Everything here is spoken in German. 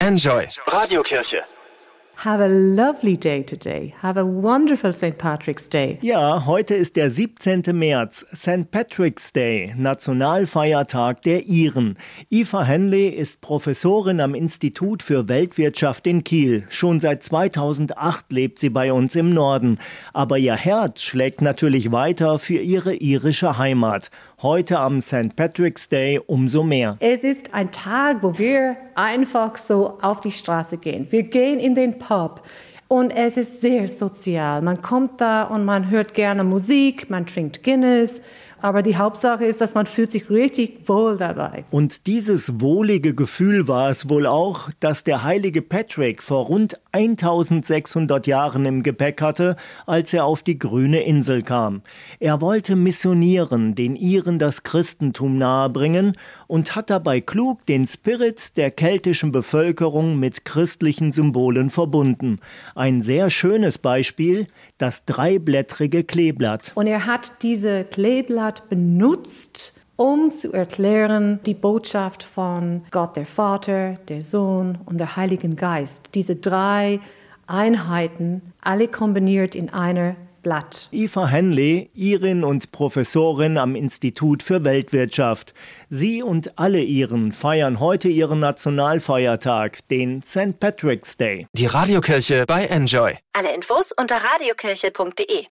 Enjoy Radiokirche. Have a lovely day today. Have a wonderful St. Patrick's Day. Ja, heute ist der 17. März, St. Patrick's Day, Nationalfeiertag der Iren. Eva Henley ist Professorin am Institut für Weltwirtschaft in Kiel. Schon seit 2008 lebt sie bei uns im Norden. Aber ihr Herz schlägt natürlich weiter für ihre irische Heimat. Heute am St. Patrick's Day umso mehr. Es ist ein Tag, wo wir einfach so auf die Straße gehen. Wir gehen in den Pub und es ist sehr sozial. Man kommt da und man hört gerne Musik, man trinkt Guinness. Aber die Hauptsache ist, dass man fühlt sich richtig wohl dabei. Und dieses wohlige Gefühl war es wohl auch, das der heilige Patrick vor rund 1600 Jahren im Gepäck hatte, als er auf die grüne Insel kam. Er wollte missionieren, den Iren das Christentum nahebringen und hat dabei klug den Spirit der keltischen Bevölkerung mit christlichen Symbolen verbunden. Ein sehr schönes Beispiel, das dreiblättrige Kleeblatt. Und er hat diese Kleeblatt benutzt, um zu erklären die Botschaft von Gott der Vater, der Sohn und der Heiligen Geist. Diese drei Einheiten, alle kombiniert in einer Blatt. Eva Henley, Irin und Professorin am Institut für Weltwirtschaft. Sie und alle Iren feiern heute ihren Nationalfeiertag, den St. Patrick's Day. Die Radiokirche bei Enjoy. Alle Infos unter radiokirche.de.